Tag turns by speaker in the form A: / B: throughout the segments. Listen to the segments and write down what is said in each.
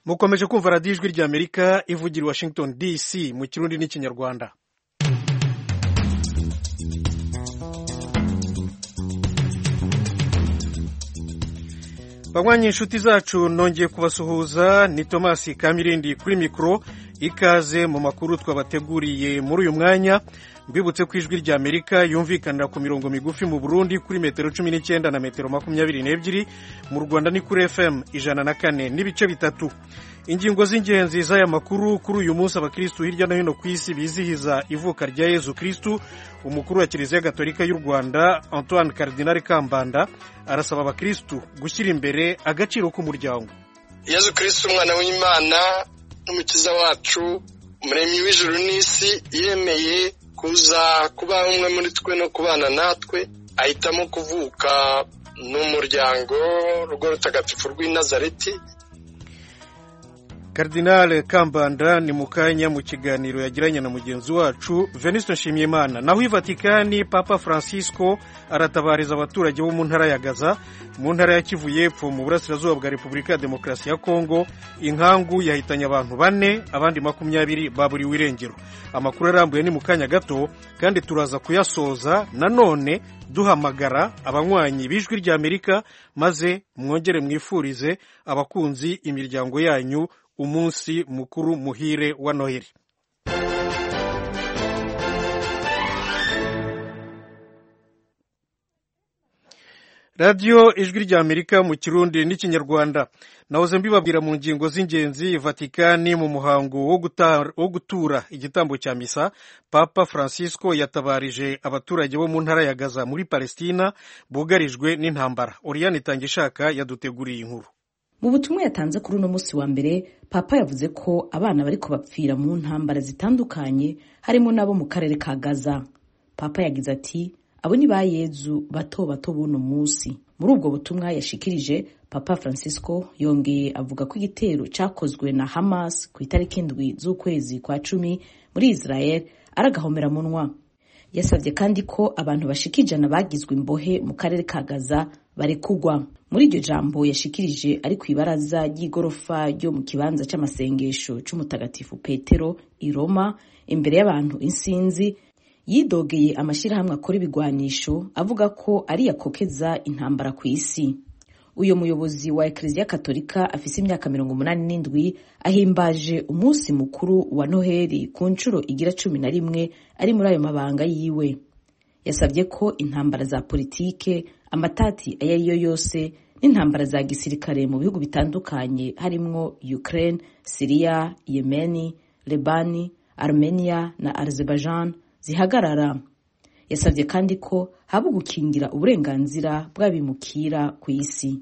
A: mukomeje kumva radiyo ijwi ry'Amerika ivugira i Washington DC mu Kirundi n'Ikinyarwanda. Banywanyi inshuti zacu nongeye kubasuhuza, ni Thomas Kamirindi kuri mikoro. Ikaze mu makuru twabateguriye muri uyu mwanya. Mbibutse ko ijwi ry'Amerika yumvikanira ku mirongo migufi mu Burundi kuri metero 19 na metero 22, mu Rwanda ni kuri FM 104 n'ibice bitatu. Ingingo z'ingenzi z'aya makuru kuri uyu munsi: abakristu hirya no hino ku isi bizihiza ivuka rya Yezu Kristu. Umukuru wa Kiliziya Gatolika y'u Rwanda Antoine Cardinal Kambanda arasaba abakristu gushyira imbere agaciro k'umuryango.
B: Yezu Kristu umwana w'Imana n'umukiza wacu, umuremyi w'ijuru n'isi, yemeye kuza kuba umwe muri twe no kubana natwe, ahitamo kuvuka n'umuryango rugo rutagatifu rw'i Nazareti.
A: Cardinal Kambanda ni mukanya mu kiganiro yagiranye na mugenzi wacu Venuste Nshimiyimana. Naho i Vatikani, Papa Francisco aratabariza abaturage bo mu ntara ya Gaza, mu ntara ya Kivu y'Epfo mu burasirazuba bwa Repubulika ya Demokarasi ya Kongo. Inkangu yahitanye abantu 4, abandi 20 baburiwe irengero. Amakuru arambuye ni mukanya gato, kandi turaza kuyasoza nanone duhamagara abanywanyi b'ijwi ry'Amerika, maze mwongere mwifurize abakunzi imiryango yanyu umunsi mukuru muhire wa Noheli. Radio ijwi ry'Amerika mu Kirundi n'Ikinyarwanda. Nahoze mbibabwira mu ngingo z'ingenzi. Vatikani mu muhango wo gutura igitambo cya misa, Papa Francisco yatabarije abaturage bo mu ntara ya Gaza muri Palestina bugarijwe n'intambara. Oriane Tangishaka yaduteguriye inkuru.
C: Mu butumwa yatanze kuri uno munsi wa mbere, Papa yavuze ko abana bariko bapfira mu ntambara zitandukanye, harimo nabo mu karere ka Gaza. Papa yagize ati: abo ni ba Yezu bato bato buno munsi. Muri ubwo butumwa yashikirije, Papa Francisco yongeye avuga ko igitero cakozwe na Hamas ku itariki 7 z'ukwezi kwa 10 muri Israel aragahomera munwa. Yasavye kandi ko abantu bashika 100 bagizwe imbohe mu karere ka Gaza barekugwa. Muri iryo jambo yashikirije ari kwibaraza ry'igorofa ryo mu kibanza c'amasengesho c'umutagatifu Petero i Roma, imbere y'abantu insinzi, yidogeye amashirahamwe akora ibigwanisho, avuga ko ari yakokeza intambara ku isi. Uyo muyobozi wa Ekleziya Katolika afise imyaka 87 ahimbaje umunsi mukuru wa Noheli ku ncuro igira 11 ari muri ayo mabanga yiwe. Yasabye ko intambara za politike, amatati ayariyo yose n'intambara za gisirikare mu bihugu bitandukanye harimwo Ukraine, Syria, Yemen, Lebanon, Armenia na Azerbaijan zihagarara. Yasabye kandi ko haba gukingira uburenganzira bw'abimukira ku isi.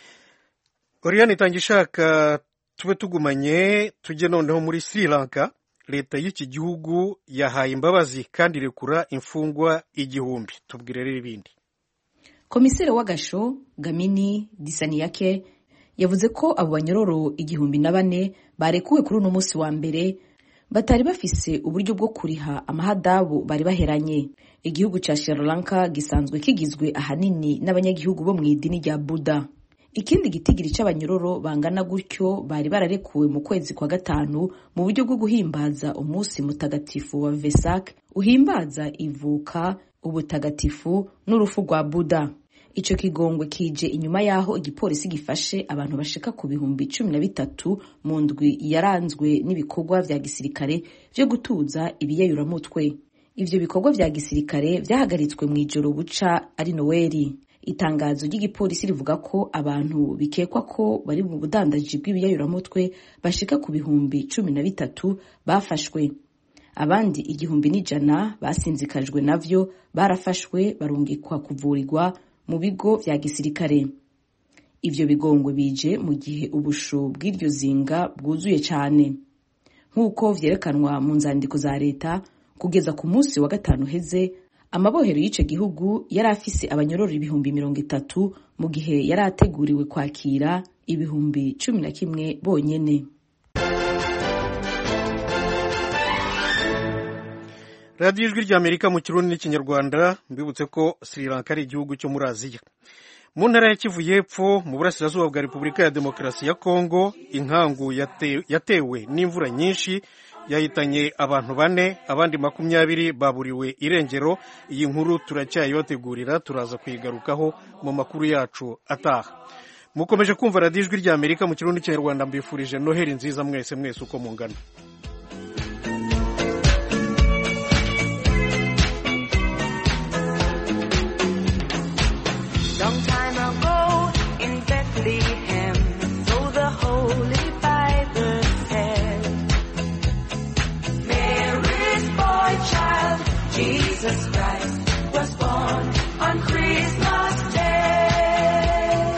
A: Oriane Tangishaka, tube tugumanye tujye noneho muri Sri Lanka. Leta y'iki gihugu yahaye imbabazi kandi rekura imfungwa 1000. Tubwire rero ibindi.
C: Komisere w'agasho Gamini Disaniyake yavuze ko abo banyororo 1004 barekuwe kuri uno munsi wa mbere batari bafise uburyo bwo kuriha amahadabu bari baheranye. Igihugu ca Sri Lanka gisanzwe kigizwe ahanini n'abanyagihugu bo mu idini rya Buddha. Ikindi gitigiri c'abanyororo bangana gutyo bari bararekuwe mu kwezi kwa 5 mu buryo bwo guhimbaza umunsi mutagatifu wa Vesak, uhimbaza ivuka, ubutagatifu n'urufu rwa Buddha. Ico kigongwe kije inyuma yaho igipolisi gifashe abantu bashika ku bihumbi 13 mu ndwi yaranzwe n'ibikorwa vya gisirikare vyo gutuza ibiyayuramutwe. Ivyo bikorwa vya gisirikare vyahagaritswe mu ijoro buca ari Noeli. Itangazo ry'igipolisi rivuga ko abantu bikekwa ko bari mu budandaji bw'ibiyayuramutwe bashika ku bihumbi 13 bafashwe. Abandi 1,100 basinzikajwe navyo barafashwe barungikwa kuvurirwa mu bigo vya gisirikare. Ivyo bigongwe bije mu gihe ubusho bw'iryo zinga bwuzuye cyane. Nk'uko vyerekanwa mu nzandiko za leta, kugeza ku munsi wa 5 heze, amabohero y'ico gihugu yari afise abanyororo 30,000 mu gihe yari ateguriwe kwakira 11,000 bonyene.
A: Radio ijwi ry'Amerika mu Kirundi n'Ikinyarwanda. Mbibutse ko Sri Lanka ari igihugu cyo muri Aziya. mu ntara ya Kivu y'Epfo mu burasirazuba bwa Repubulika ya Demokarasi ya Kongo, inkangu yatewe n'imvura nyinshi yahitanye abantu 4, abandi 20 baburiwe irengero. Iyi nkuru turacyayibategurira, turaza kuyigarukaho mu makuru yacu ataha. Mukomeje kumva radiyo Ijwi ry'Amerika mu Kirundi cy'Ikinyarwanda. Mbifurije Noheli nziza mwese uko mungana.
D: Long time ago in Bethlehem, so the Holy Bible said, Mary's boy child, Jesus Christ, was born on Christmas Day.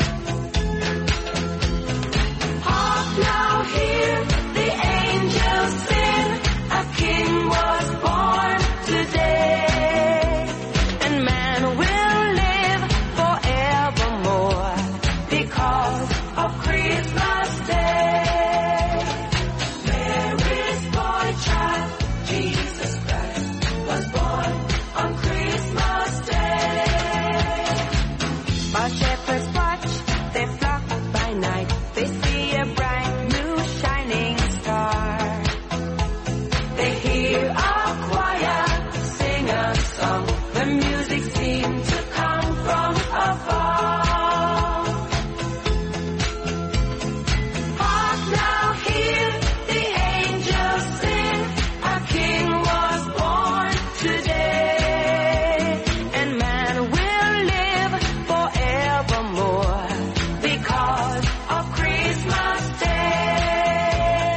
D: Hark now, hear the angels sing, a king was born today, and man will live forevermore because of Christmas Day. Mary's boy child, Jesus Christ, was born on Christmas Day. While shepherds watch, they flock by night, they see a bright new shining star. They hear a choir sing a song, the music seems to come from afar. Hark now, hear the angels sing, a king was born today, and man will live forevermore because of Christmas Day.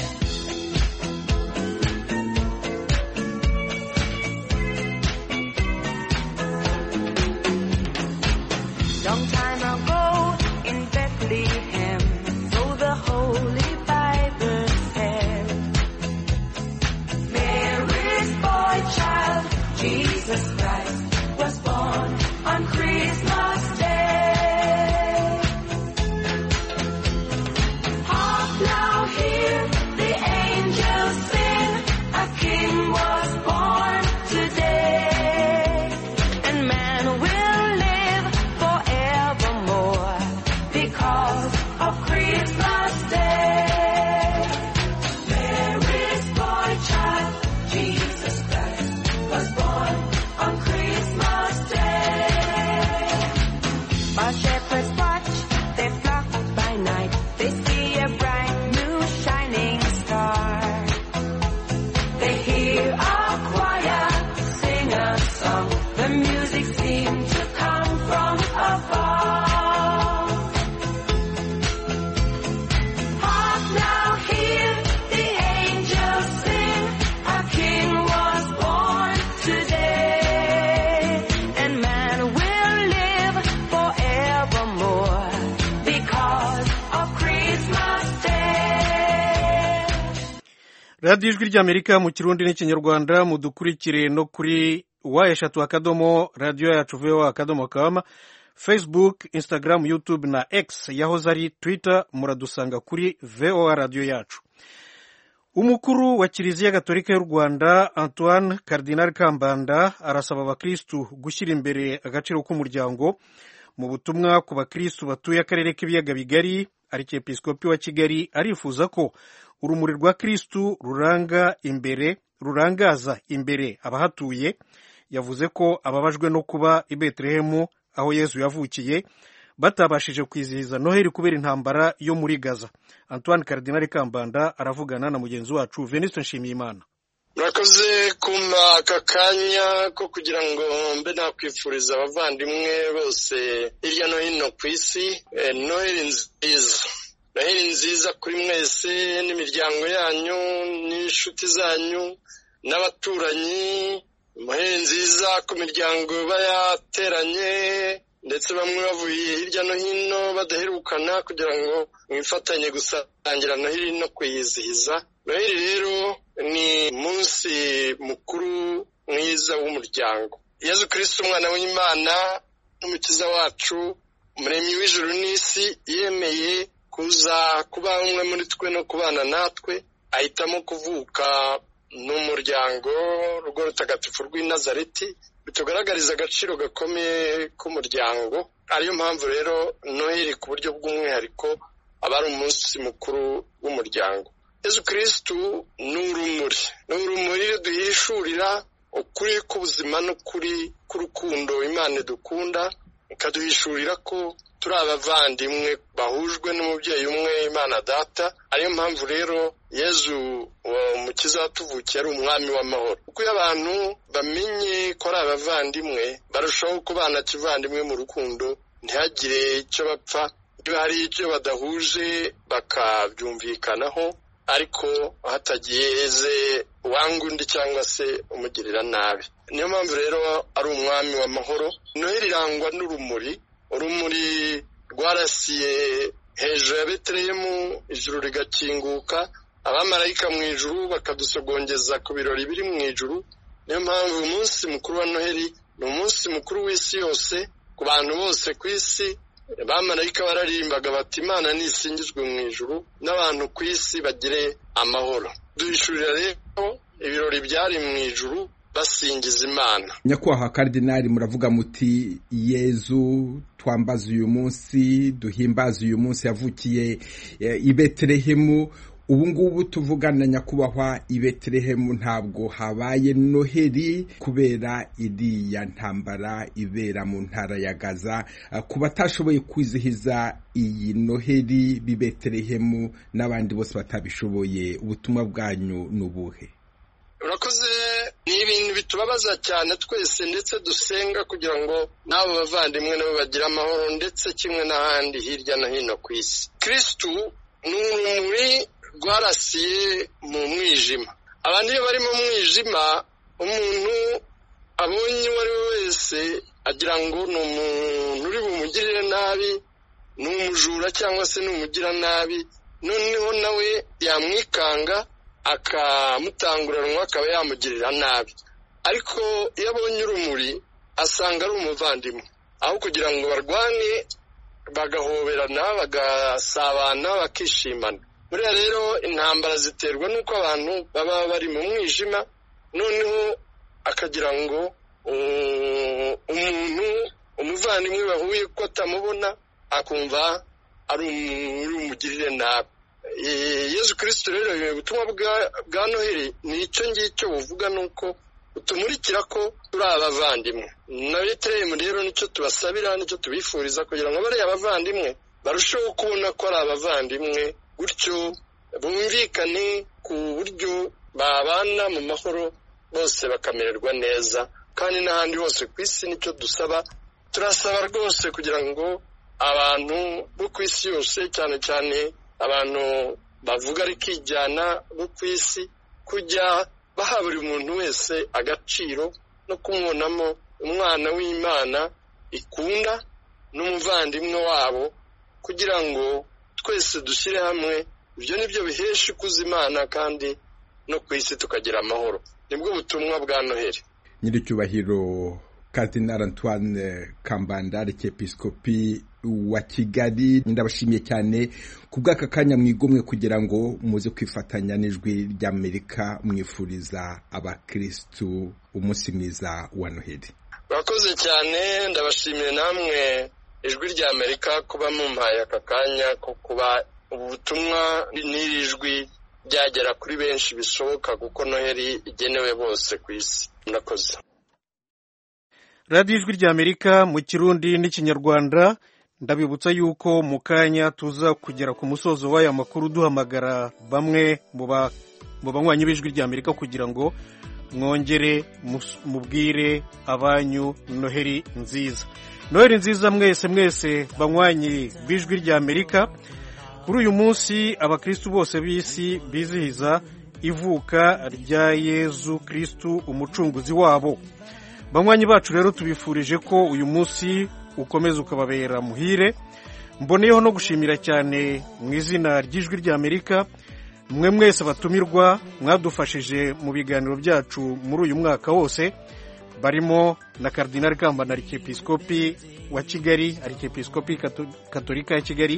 D: Long time ago in Bethlehem, so the Holy Bible said, Mary's boy child, Jesus Christ, was born on Christmas Day. Hark now, hear the angels sing, a king was born today, and man will live forevermore because of Christmas Day. Mary's boy child, Jesus Christ, was born on Christmas Day. While shepherds watch, they flock by night, they see a bright new shining star. They hear a choir sing a song, the music seems to come from afar. Hark now, hear the angels sing, a king was born today, and man will live forevermore because of Christmas Day.
A: radiyo Ijwi ry'Amerika mu Kirundi n'Ikinyarwanda. Mudukurikire no kuri eshatu radiyo yacu voa.com, Facebook, Instagram, YouTube na X yahoze ari Twitter. Muradusanga kuri VOA radiyo yacu. Umukuru wa Kiliziya Gatolika y'u Rwanda Antoine Cardinal Kambanda arasaba abakristu gushyira imbere agaciro k'umuryango mu butumwa ku bakristu batuye akarere k'ibiyaga bigari. Arikiepiskopi wa Kigali arifuza ko urumuri rwa Kristu rurangaza imbere abahatuye. Yavuze ko ababajwe no kuba i Betelehemu aho Yesu yavukiye batabashije kwizihiza Noheli kubera intambara yo muri Gaza. Antoine Cardinal Kambanda aravugana na mugenzi wacu Venuste Nshimiyimana.
B: Murakoze kumpa aka kanya ko kugira ngo mbe nakwifuriza abavandimwe bose hirya no hino ku isi Noheli nziza. Noheli nziza kuri mwese n'imiryango yanyu n'inshuti zanyu n'abaturanyi. Noheli nziza ku miryango bayateranye ndetse bamwe bavuye hirya no hino badaherukana kugira ngo mwifatanye gusangira Noheli no kuyizihiza. Noheli rero ni munsi mukuru mwiza w'umuryango. Yesu Kristo umwana w'Imana n'umukiza wacu umuremyi w'ijuru n'isi yemeye kuza kuba umwe muri twe no kubana natwe, ahitamo kuvuka n'umuryango rwo rutagatifu rw'i Nazareti bitugaragariza agaciro gakomeye k'umuryango. Ariyo mpamvu rero noheli ku buryo bw'umwihariko aba ari umunsi mukuru w'umuryango. Yesu Kristu ni urumuri duhishurira ukuri k'ubuzima n'ukuri k'urukundo Imana dukunda, ikaduhishurira ko turi abavandimwe bahujwe n'umubyeyi umwe Imana Data. Ariyo mpamvu rero Yezu umukiza watuvukiye ari umwami w'amahoro. Kuko iyo abantu bamenye ko ari abavandimwe barushaho kubana kivandimwe mu rukundo, ntihagire icyo bapfa. Iyo hari icyo badahuje bakabyumvikanaho, ariko hatageze uwanga undi cyangwa se umugirira nabi. Niyo mpamvu rero ari umwami w'amahoro. Noheli irangwa n'urumuri. Urumuri rwarasiye hejuru ya Betelehemu, ijuru rigakinguka, abamarayika mu ijuru bakadusogongeza ku birori biri mu ijuru. Niyo mpamvu umunsi mukuru wa Noheli ni umunsi mukuru w'isi yose. Ku bantu bose ku isi, abamarayika bararimbaga bati Imana nisingizwe mu ijuru, n'abantu ku isi bagire amahoro. Duhishurira rero ibirori byari mu ijuru basingiza Imana.
E: Nyakubahwa Karidinali, muravuga muti Yezu twambaza uyu munsi, duhimbaza uyu munsi yavukiye i Betelehemu. Ubu ngubu tuvugana nyakubahwa, i Betelehemu ntabwo habaye Noheli kubera iriya ntambara ibera mu ntara ya Gaza. Ku batashoboye kwizihiza iyi Noheli b'i Betelehemu n'abandi bose batabishoboye, ubutumwa bwanyu n'ubuhe?
B: Urakoze. Ni ibintu bitubabaza cyane twese, ndetse dusenga kugira ngo n'abo bavandimwe nabo bagire amahoro, ndetse kimwe n'ahandi hirya no hino ku isi. Kristu ni urumuri rwarasiye mu mwijima. Abantu iyo bari mu mwijima, umuntu abonye uwo ari we wese agira ngo ni umuntu uri bumugirire nabi, ni umujura cyangwa se ni umugira nabi, noneho nawe yamwikanga akamutanguranwa akaba yamugirira nabi. Ariko iyo abonye urumuri asanga ari umuvandimwe. Aho kugira ngo barwane, bagahoberana, bagasabana, bakishimana. Buriya rero intambara ziterwa n'uko abantu baba bari mu mwijima, noneho akagira ngo umuvandimwe bahuye ko atamubona, akumva ari umugirire nabi. Yesu Kristo rero ubutumwa bwa Noheli ni icyo ngicyo buvuga, nuko utumurikira ko turi abavandimwe. Na Betelehemu rero nicyo tubasabira, nicyo tubifuriza, kugira ngo bariya abavandimwe barusheho kubona ko ari abavandimwe, gutyo bumvikane ku buryo babana mu mahoro, bose bakamererwa neza. Kandi n'ahandi hose ku isi nicyo dusaba. Turasaba rwose kugira ngo abantu bo ku isi yose, cyane cyane abantu bavuga rikijyana bo ku isi, kujya baha buri muntu wese agaciro no kumubonamo umwana w'Imana ikunda n'umuvandimwe wabo, kugira ngo twese dushyire hamwe. Ibyo nibyo bihesha ikuzo Imana, kandi no ku isi tukagira amahoro. Nibwo butumwa bwa Noheli.
E: Nyiricyubahiro Cardinal Antoine Kambanda, Arkiyepiskopi wa Kigali, ndabashimiye cyane ku bw'aka kanya mwigomwe kugira ngo muze kwifatanya n'ijwi ry'Amerika mwifuriza abakristu umunsi mwiza wa Noheli.
B: Bakoze cyane, ndabashimiye namwe ijwi ry'Amerika kuba mumpaye aka kanya ko kuba ubutumwa n'iri jwi byagera kuri benshi bishoboka, kuko Noheli igenewe bose ku isi. Murakoze.
A: Radio Ijwi ry'Amerika mu Kirundi n'Ikinyarwanda. Ndabibutsa yuko mu kanya tuza kugera ku musozo w'aya makuru duhamagara bamwe mu banywanyi b'Ijwi ry'Amerika kugira ngo mwongere mubwire abanyu Noheli nziza. Noheli nziza mwese banywanyi b'Ijwi ry'Amerika. Kuri uyu munsi abakristu bose b'isi bizihiza ivuka rya Yezu Kristu umucunguzi wabo. Banywanyi bacu rero tubifurije ko uyu munsi ukomeza ukababera muhire. Mboneyeho no gushimira cyane mu izina ry'Ijwi ry'Amerika mwe mwese batumirwa mwadufashije mu biganiro byacu muri uyu mwaka wose, barimo na Cardinal Kambanda, Arkiyepiskopi wa Kigali, Arkiyepiskopi Katolika ya Kigali.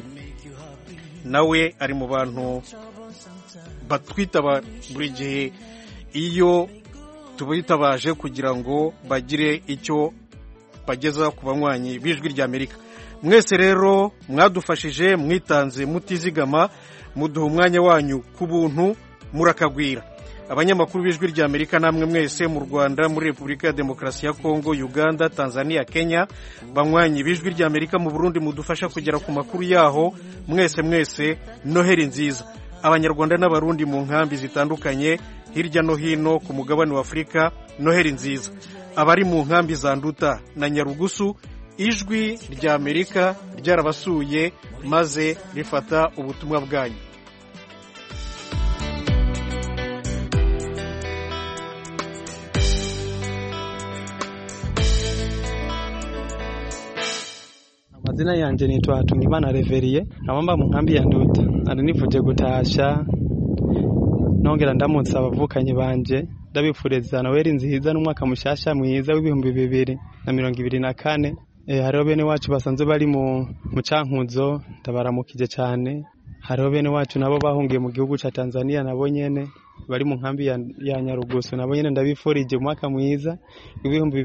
A: Nawe ari mu bantu batwitaba buri gihe iyo tubitabaje kugira ngo bagire icyo bageza ku banywanyi b'ijwi ry'Amerika. Mwese rero mwadufashije, mwitanze mutizigama, muduha umwanya wanyu ku buntu, murakagwira. Abanyamakuru b'ijwi ry'Amerika namwe mwese mu Rwanda, muri Repubulika ya Demokarasi ya Kongo, Uganda, Tanzania, Kenya, banywanyi b'ijwi ry'Amerika mu Burundi mudufasha kugera ku makuru yaho, mwese Noheri nziza. Abanyarwanda n'abarundi mu nkambi zitandukanye hirya no hino ku mugabane wa Afurika, Noheri nziza. Abari mu nkambi za Nduta na Nyarugusu, ijwi ry'Amerika ryarabasuye maze rifata ubutumwa bwanyu.
F: Amazina yanje nitwa Tungimana Reverie, nkaba mu nkambi ya Nduta. Ari nifuje gutasha nongera ndamutsa abavukanyi banje, ndabifuriza Noheri nziza n'umwaka mushasha mwiza w'ibihumbi 2024. Hariho bene wacu basanzwe bari mu Cankuzo, ndabaramukije cyane. Hariho bene wacu nabo bahungiye mu gihugu ca Tanzania, nabo nyene bari mu nkambi ya Nyarugusu, nabo nyene ndabifurije umwaka mwiza w'ibihumbi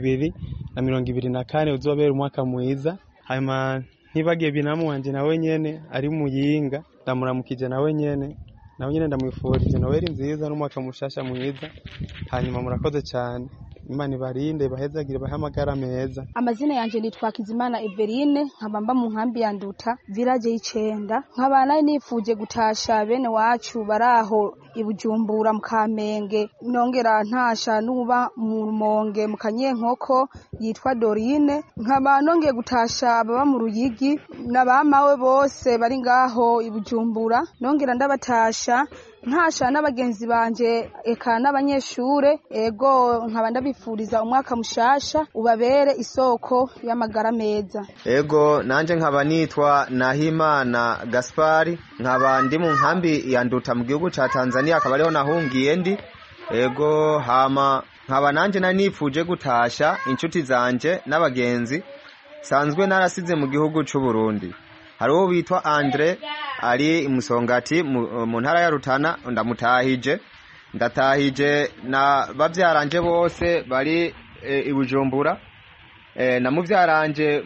F: 2024 uzobera umwaka mwiza. Hanyuma ntibagiye binamu wanje nawe nyene ari mu Yinga, ndamuramukije nawe nyene ndamwifurije Noheri nziza n'umwaka mushasha mwiza. Hanyuma murakoze cyane, Imana ibarinde bahezagire bahamagara meza.
G: Amazina yanje nitwa Kizimana Everine, nkaba mu nkambi ya Nduta village y'Icenda. Nkaba nifuje gutasha bene wacu baraho ibujumbura mu Kamenge, nongera ntasha nuba mu Rumonge mu Kanyenkoko yitwa Dorine. Nkaba nongeye gutasha ababa mu Ruyigi n'abamawe bose bari ngaho ibujumbura, nongera ndabatasha ntasha n'abagenzi banje eka n'abanyeshure. Ego nkaba ndabifuriza umwaka mushasha ubabere isoko y'amagara meza.
H: Ego nanje nkaba nitwa Nahimana Gaspari, nkaba ndi mu nkambi ya Nduta mu gihugu ca Tanzania, akaba ariho nahungiye ndi. Ego hama nkaba nanje nanifuje gutasha inshuti zanje n'abagenzi sanzwe narasize mu gihugu c'u Burundi. Hariho bitwa Andre ari imusongati mu ntara ya Rutana, ndamutahije. Ndatahije na bavyaranje bose bari ibujumbura, na muvyaranje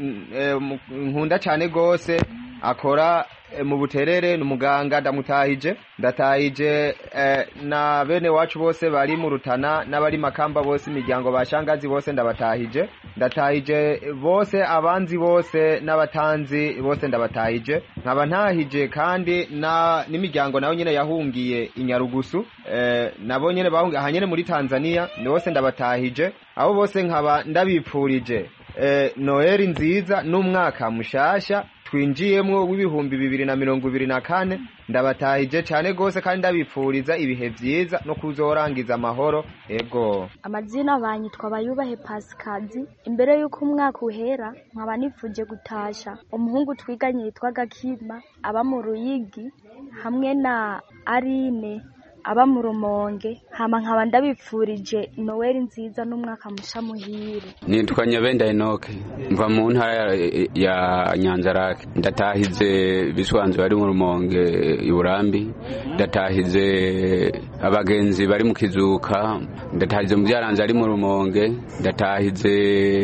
H: nkunda cyane gose akora mu Buterere n'umuganga, ndamutahije. Ndatahije na bene wacu bose bari mu Rutana n'abari Makamba bose, imiryango bashangazi bose ndabatahije. Ndatahije bose abanzi bose n'abatanzi bose ndabatahije. Nkaba ntahije kandi n'imiryango nayo nyene yahungiye Inyarugusu, nabo nyene bahungiye ahanyene muri Tanzania, ni bose ndabatahije. Abo bose nkaba ndabipfurije Noheri nziza n'umwaka mushasha twinjiyemwo w'ibihumbi 2024. Ndabatahije cyane gose kandi ndabipfuriza ibihe vyiza no kuzorangiza amahoro. Ego
I: amazina banyitwa Bayubahe Pasikazi. Imbere yuko umwaka uhera nkaba nifuje gutasha umuhungu twiganye yitwa Gakima aba mu Ruyigi, hamwe na Arine aba mu Rumonge. Hama nkaba ndabipfurije Noheri nziza n'umwaka musha muhire.
J: Nitwa Nyabenda Enoke, mva mu ntara ya Nyanzarake. Ndatahize biswanze bari mu Rumonge iburambi, ndatahize abagenzi bari mu Kizuka, ndatahize mu byaranze ari mu Rumonge, ndatahize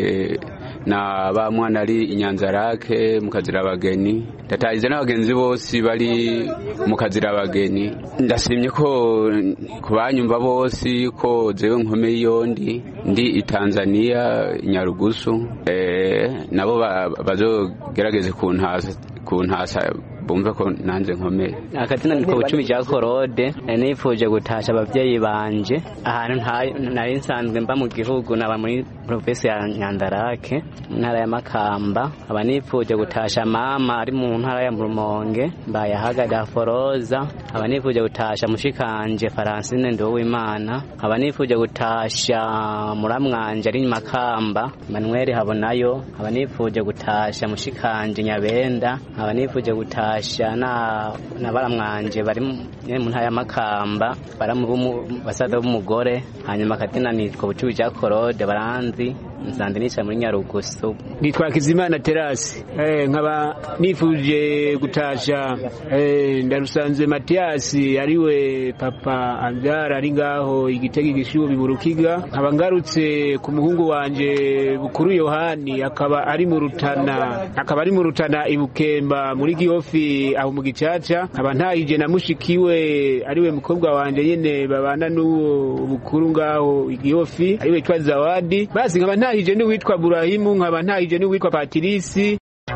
J: na ba mwana ari Inyanzarake mu Kazira abageni, ndatahize n'abagenzi bose bari mu Kazira abageni. Ndasimye ko kubanyumva bose ko zewe nkomeye yondi ndi Tanzania Nyarugusu, nabo bazogerageze kuntasa bumve ko nanze nkomeye.
K: Akatina niko Bucumi cya Korode, nifuje gutasha abavyeyi banje ahantu nari nsanzwe mba mu gihugu, naba muri province ya Nyandarake ntara ya Makamba. Aba nifuje gutasha mama ari mu ntara ya Rumonge Mbayahaga da Foroza. Aba nifuje gutasha mushikanje Francine Ndowimana. Aba nifuje gutasha muramwanje ari Makamba Manuel Habonayo. Aba nifuje gutasha mushikanje Nyabenda. Aba nifuje gutasha na baramwanje bari mu ntara ya Makamba basaza b'umugore. Hanyuma Katina nitwa Bucumi cya Korode baranzi nsanze nicaye muri Nyarugusu.
L: Nitwa Kizimana Terasi. Nkaba nifuje gutasha Ndarusanze Mathiasi ariwe papa ambyara ari ngaho Igitega Igishubi mu Rukiga. Nkaba ngarutse ku muhungu wanje Bukuru Yohani akaba ari mu Rutana ibukemba muri Gihofi aho mu Gicaca. Nkaba ntahije na mushikiwe ariwe mukobwa wanje nyene babana n'uwo Bukuru ngaho Gihofi ariwe yitwa Zawadi. Basi nkaba ntahije n'uwitwa Burahimu, nkaba ntahije n'uwitwa Patirisi.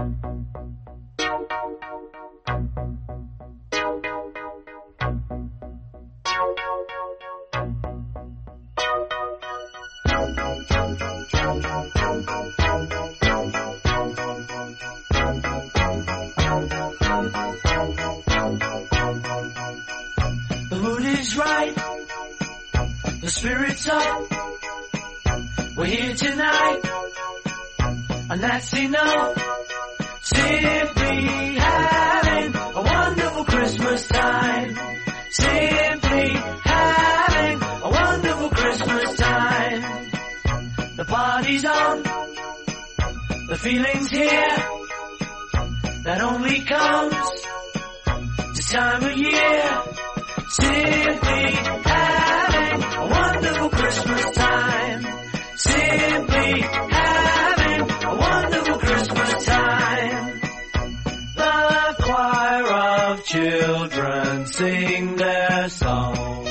D: The mood is right, the spirit's up. We're here tonight, and that's enough. Simply having a wonderful Christmas time. Simply having a wonderful Christmas time. The party's on, the feeling's here. That only comes this time of year. Simply having a wonderful Christmas time. Simply having a wonderful Christmas time. The choir of children sing their song.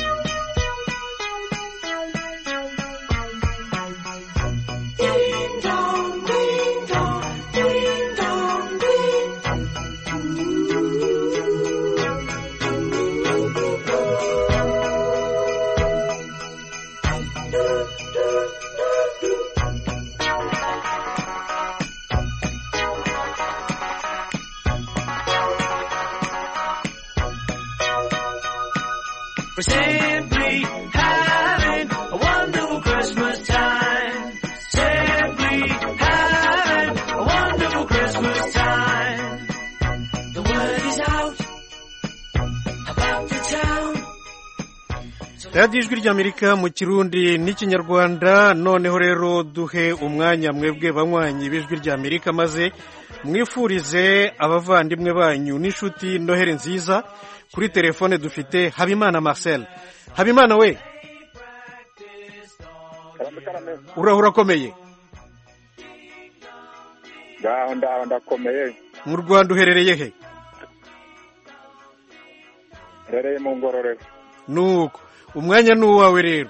D: Ding dong, ding dong, ding dong, ding. We're simply having a wonderful Christmas time. Simply having a wonderful Christmas time. The word is out about the town.
A: radiyo ijwi ry'Amerika mu Kirundi n'Ikinyarwanda. Noneho rero duhe umwanya mwebwe banywanyi b'ijwi ry'Amerika maze mwifurize abavandimwe banyu n'inshuti Noheri nziza. Kuri telefone dufite Habimana Marcel. Habimana we, urahura komeye?
M: Ndakomeye.
A: Mu Rwanda uherereye he?
M: Herereye mu Ngororero.
A: Nuko umwanya n'uwawe rero.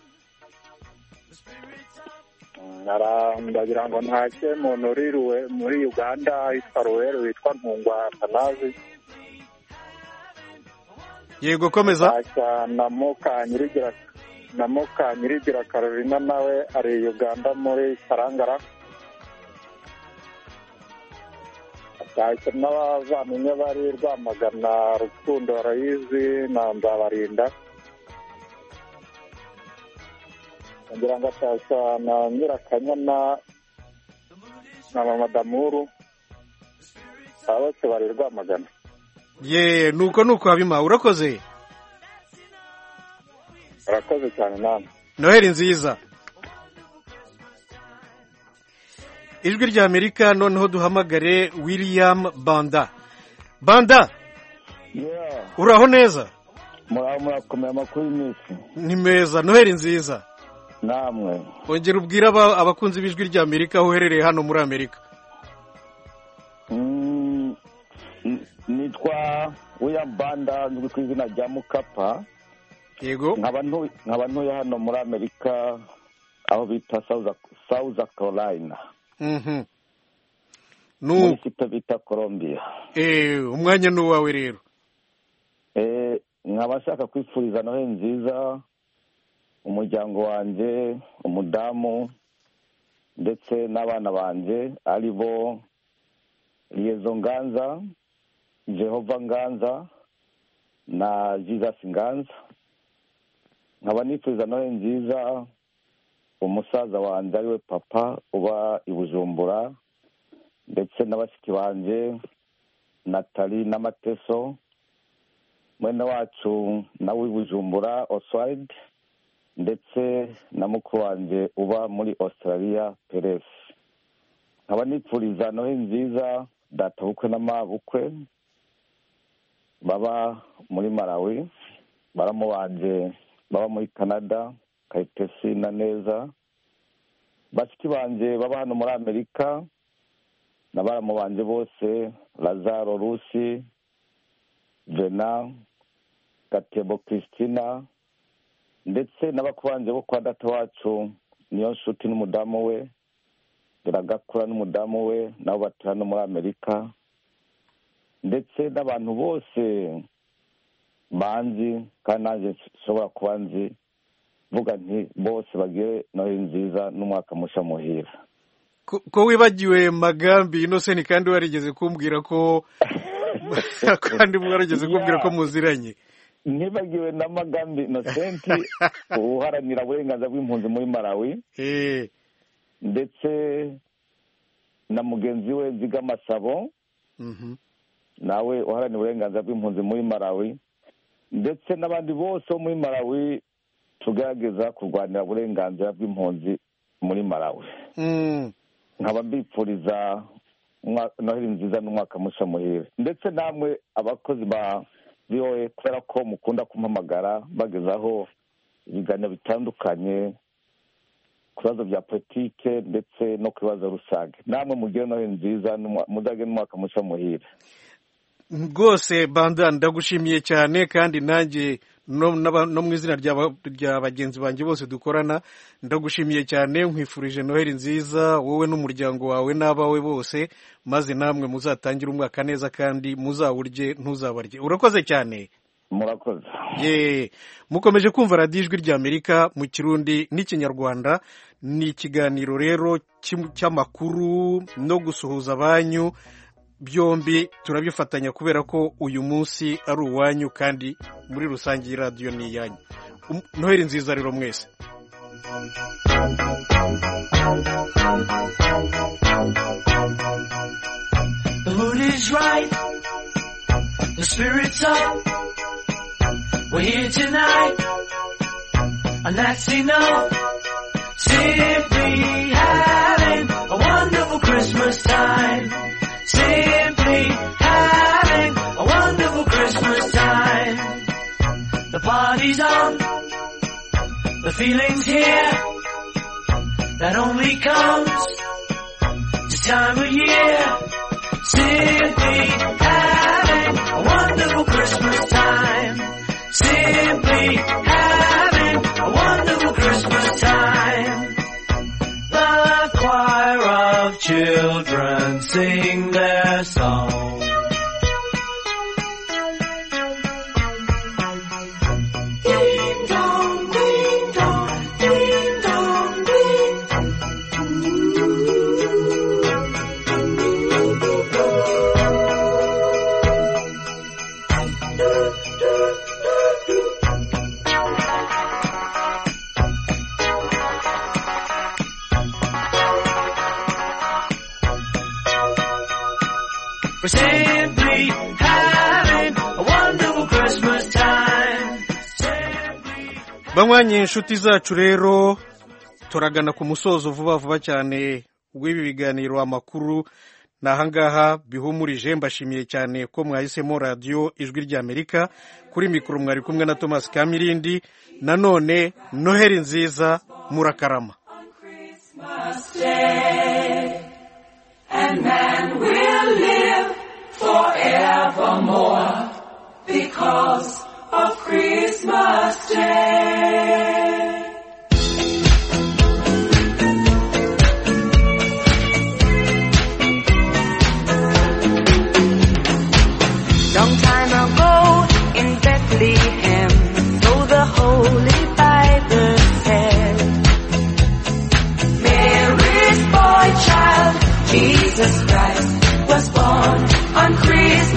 M: Ndagira ngo ntacye muntu uriruwe muri Uganda yitwa Ruwero witwa Ntungwa Atanazi.
A: Yego komeza.
M: Na Mukanyirigira Carolina nawe ari Uganda muri Karangara. Atashye n'abavandimwe bari Rwamagana, Rukundo, Rayizi na Nzabarinda. Ngira ngo atashya na Nyirakanyana na Mama Damuru. Bose bari Rwamagana.
A: Ye nuko Habima urakoze.
M: Urakoze cyane namwe.
A: Noheri nziza. Ijwi ry'Amerika noneho duhamagare William Banda. Banda.
N: Yeah.
A: Uraho neza?
N: Murakomeye amakuru y'imisi.
A: Ni meza. Noheri nziza.
N: Namwe.
A: Ongera ubwira abakunzi b'ijwi ry'Amerika aho uherereye hano muri Amerika.
N: Nitwa William Banda nzwi ku izina rya Mukapa.
A: Yego.
N: Nkaba ntuye hano muri Amerika aho bita South Carolina. Muri site bita Columbia.
A: Umwanya n'uwawe rero.
N: Nkaba nshaka kwifuriza Noheri nziza umuryango wanje, umudamu ndetse n'abana banje ari bo Liezo Nganza, Jehova Nganza na Jesus Nganza. Nkaba nifuriza Noheri nziza umusaza wanje ariwe papa uba i Bujumbura ndetse n'abashiki banje Natali n'Amateso, mwene wacu nawe i Bujumbura Oswald ndetse na mukuru wanjye uba muri Australia Perez. Nkaba nipfuriza Noheli nziza databukwe n'amabukwe baba muri Malawi, baramu banje baba muri Canada, Kayitesi na Neza, bashiki banje baba hano muri Amerika, n'abaramu banje bose Lazaro Rusi, Jena, Gatebo Christina, ndetse n'abakubanje bo kwa data wacu niyo nshuti n'umudamu we, Biragakura n'umudamu we, nabo batuye hano muri Amerika, ndetse n'abantu bose banzi kandi nanjye nshobora kuba nzi, vuga nti bose bagire Noheli nziza n'umwaka musha muhira.
A: Ko wibagiwe Magambi Innocent kandi warigeze kumbwira ko kandi mwarigeze kumbwira ko muziranye.
N: Nibagiwe na Magambi Innocent uharanira uburenganzira bw'impunzi muri Malawi, ndetse na mugenzi we Zigamasabo nawe uharanira uburenganzira bw'impunzi muri Malawi, ndetse n'abandi bose bo muri Malawi tugerageza kurwanira uburenganzira bw'impunzi muri Malawi. Nkaba mbipfuriza Noheli nziza n'umwaka musha muhire, ndetse namwe abakozi ba VOA kubera ko mukunda kumpamagara bagezaho ibiganiro bitandukanye ku bibazo bya politike ndetse no ku bibazo rusange. Namwe mugire Noheli nziza, muzagire n'umwaka musha muhire.
A: Rwose Banda ndagushimiye cyane, kandi nanjye no mu izina rya bagenzi banjye bose dukorana ndagushimiye cyane, nkwifurije Noheli nziza wowe n'umuryango wawe n'abawe bose, maze namwe muzatangira umwaka neza kandi muzawurye ntuzabarye. Urakoze cyane.
N: Murakoze.
A: Mukomeje kumva radiyo Ijwi ry'Amerika mu Kirundi n'Ikinyarwanda. Ni ikiganiro rero cy'amakuru no gusuhuza abanyu, byombi turabifatanya kubera ko uyu munsi ari uwanyu kandi muri rusange radiyo ni iyanyu. Noheli nziza rero mwese.
D: The mood is right, the spirit's up, we're here tonight, and that's enough. Simply having a wonderful Christmas time. Simply having a wonderful Christmas time. The party's on, the feeling's here, that only comes this time of year. Simply having a wonderful Christmas time. Simply having a wonderful Christmas time. The choir of children sing their song. Ding dong, ding dong, ding dong, ding. We're simply having a wonderful Christmas time.
A: Banywanyi inshuti zacu rero turagana ku musozo vuba cyane w'ibi biganiro amakuru nahangaha bihumurije. Mbashimiye cyane ko mwahisemo radiyo Ijwi ry'Amerika. Kuri mikoro mwari kumwe na Thomas Kamirindi. Nanone Noheli nziza, murakarama.
D: And man will live forevermore because of Christmas Day.
O: Long time ago in Bethlehem, so the Holy Bible said, Mary's boy child, Jesus Christ, was born on Christmas